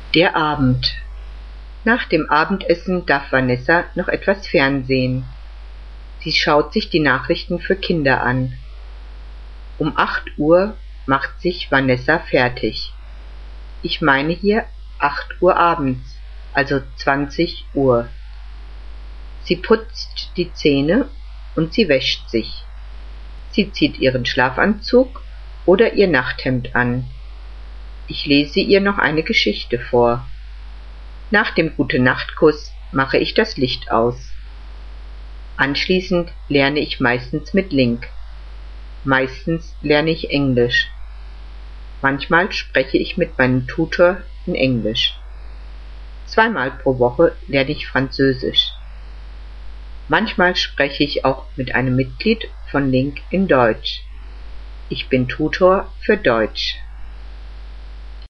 Der Abend. Nach dem Abendessen darf Vanessa noch etwas Fernsehen. Sie schaut sich die Nachrichten für Kinder an. Um 8 Uhr macht sich Vanessa fertig. Ich meine hier 8 Uhr abends, also 20 Uhr. Sie putzt die Zähne und sie wäscht sich. Sie zieht ihren Schlafanzug oder ihr Nachthemd an. Ich lese ihr noch eine Geschichte vor. Nach dem Gute-Nacht-Kuss mache ich das Licht aus. Anschließend lerne ich meistens mit Link. Meistens lerne ich Englisch. Manchmal spreche ich mit meinem Tutor in Englisch. 2-mal pro Woche lerne ich Französisch. Manchmal spreche ich auch mit einem Mitglied von Link in Deutsch. Ich bin Tutor für Deutsch.